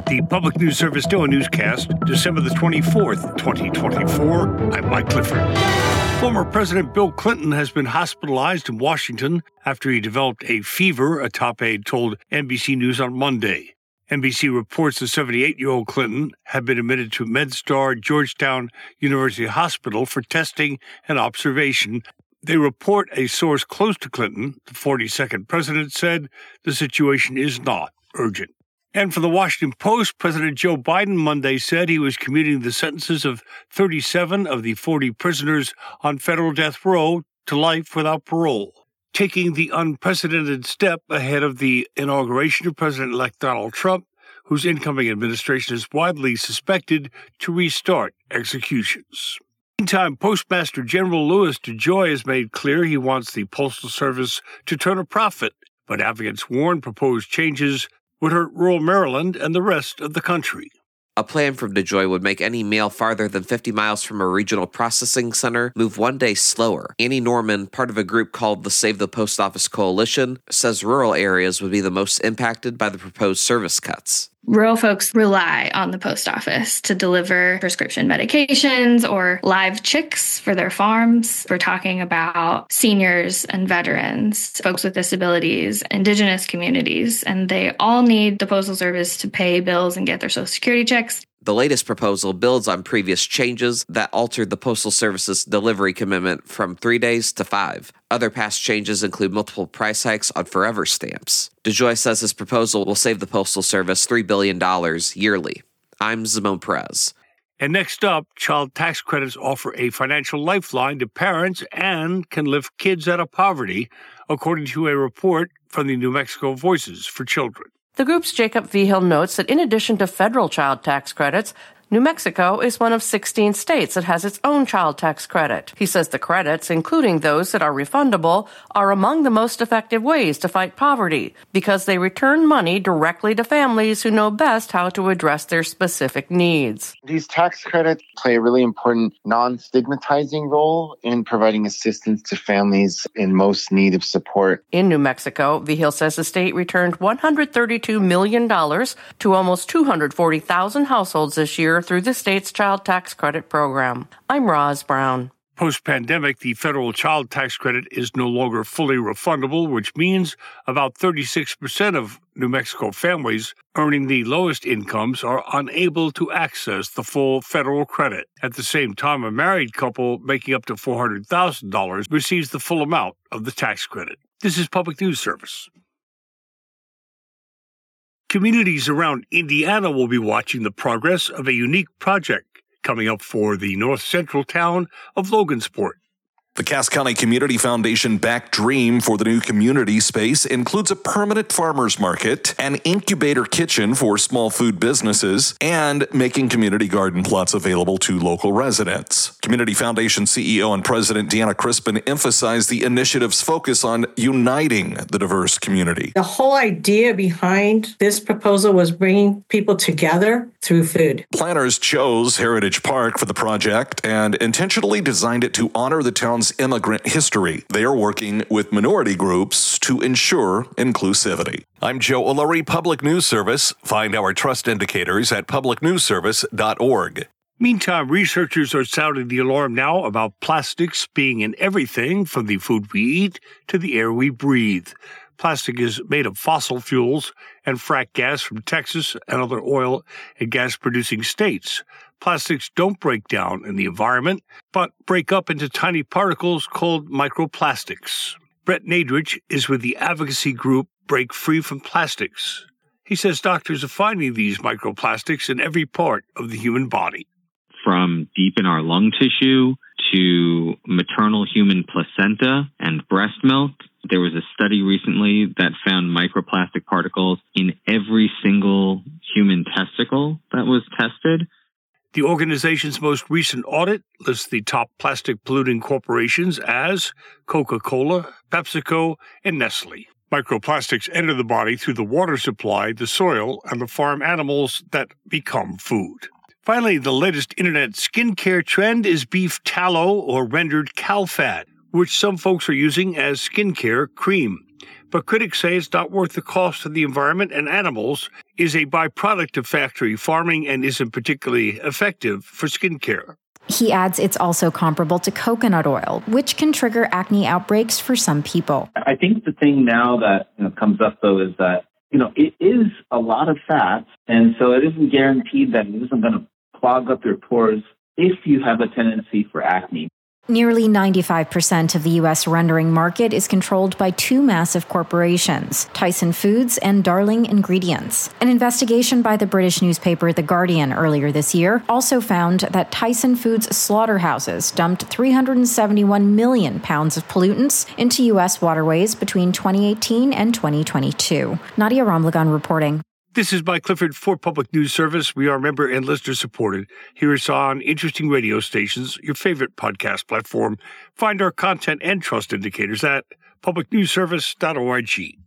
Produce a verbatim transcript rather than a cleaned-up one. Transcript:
The Public News Service NOAA Newscast, December the twenty-fourth, twenty twenty-four. I'm Mike Clifford. Former President Bill Clinton has been hospitalized in Washington after he developed a fever, a top aide told N B C News on Monday. N B C reports the seventy-eight-year-old Clinton had been admitted to MedStar Georgetown University Hospital for testing and observation. They report a source close to Clinton, the forty-second president, said the situation is not urgent. And for the Washington Post, President Joe Biden Monday said he was commuting the sentences of thirty-seven of the forty prisoners on federal death row to life without parole, taking the unprecedented step ahead of the inauguration of President-elect Donald Trump, whose incoming administration is widely suspected to restart executions. Meantime, Postmaster General Louis DeJoy has made clear he wants the Postal Service to turn a profit, but advocates warn proposed changes would hurt rural Maryland and the rest of the country. A plan from DeJoy would make any mail farther than fifty miles from a regional processing center move one day slower. Annie Norman, part of a group called the Save the Post Office Coalition, says rural areas would be the most impacted by the proposed service cuts. Rural folks rely on the post office to deliver prescription medications or live chicks for their farms. We're talking about seniors and veterans, folks with disabilities, indigenous communities, and they all need the Postal Service to pay bills and get their Social Security checks. The latest proposal builds on previous changes that altered the Postal Service's delivery commitment from three days to five. Other past changes include multiple price hikes on forever stamps. DeJoy says his proposal will save the Postal Service three billion dollars yearly. I'm Zimone Perez. And next up, child tax credits offer a financial lifeline to parents and can lift kids out of poverty, according to a report from the New Mexico Voices for Children. The group's Jacob Vigil notes that in addition to federal child tax credits, New Mexico is one of sixteen states that has its own child tax credit. He says the credits, including those that are refundable, are among the most effective ways to fight poverty because they return money directly to families who know best how to address their specific needs. These tax credits play a really important non-stigmatizing role in providing assistance to families in most need of support. In New Mexico, Vigil says the state returned one hundred thirty-two million dollars to almost two hundred forty thousand households this year through the state's child tax credit program. I'm Roz Brown. Post-pandemic, the federal child tax credit is no longer fully refundable, which means about thirty-six percent of New Mexico families earning the lowest incomes are unable to access the full federal credit. At the same time, a married couple making up to four hundred thousand dollars receives the full amount of the tax credit. This is Public News Service. Communities around Indiana will be watching the progress of a unique project coming up for the north central town of Logansport. The Cass County Community Foundation backed dream for the new community space includes a permanent farmers market, an incubator kitchen for small food businesses, and making community garden plots available to local residents. Community Foundation C E O and President Deanna Crispin emphasized the initiative's focus on uniting the diverse community. The whole idea behind this proposal was bringing people together through food. Planners chose Heritage Park for the project and intentionally designed it to honor the town's immigrant history. They are working with minority groups to ensure inclusivity. I'm Joe O'Leary, Public News Service. Find our trust indicators at public news service dot org. Meantime, researchers are sounding the alarm now about plastics being in everything from the food we eat to the air we breathe. Plastic is made of fossil fuels and frack gas from Texas and other oil and gas-producing states. Plastics don't break down in the environment, but break up into tiny particles called microplastics. Brett Nadrich is with the advocacy group Break Free from Plastics. He says doctors are finding these microplastics in every part of the human body. From deep in our lung tissue to maternal human placenta and breast milk. There was a study recently that found microplastic particles in every single human testicle that was tested. The organization's most recent audit lists the top plastic polluting corporations as Coca-Cola, PepsiCo, and Nestle. Microplastics enter the body through the water supply, the soil, and the farm animals that become food. Finally, the latest internet skincare trend is beef tallow or rendered cow fat, which some folks are using as skincare cream. But but critics say it's not worth the cost to the environment and animals, is a byproduct of factory farming, and isn't particularly effective for skincare. He adds it's also comparable to coconut oil, which can trigger acne outbreaks for some people. I think the thing now that you know, comes up, though, is that you know it is a lot of fat, and so it isn't guaranteed that it isn't going to clog up your pores if you have a tendency for acne. Nearly ninety-five percent of the U S rendering market is controlled by two massive corporations, Tyson Foods and Darling Ingredients. An investigation by the British newspaper The Guardian earlier this year also found that Tyson Foods slaughterhouses dumped three hundred seventy-one million pounds of pollutants into U S waterways between twenty eighteen and twenty twenty-two. Nadia Ramlagan reporting. This is Mike Clifford for Public News Service. We are member and listener supported. Hear us on interesting radio stations, your favorite podcast platform. Find our content and trust indicators at public news service dot org.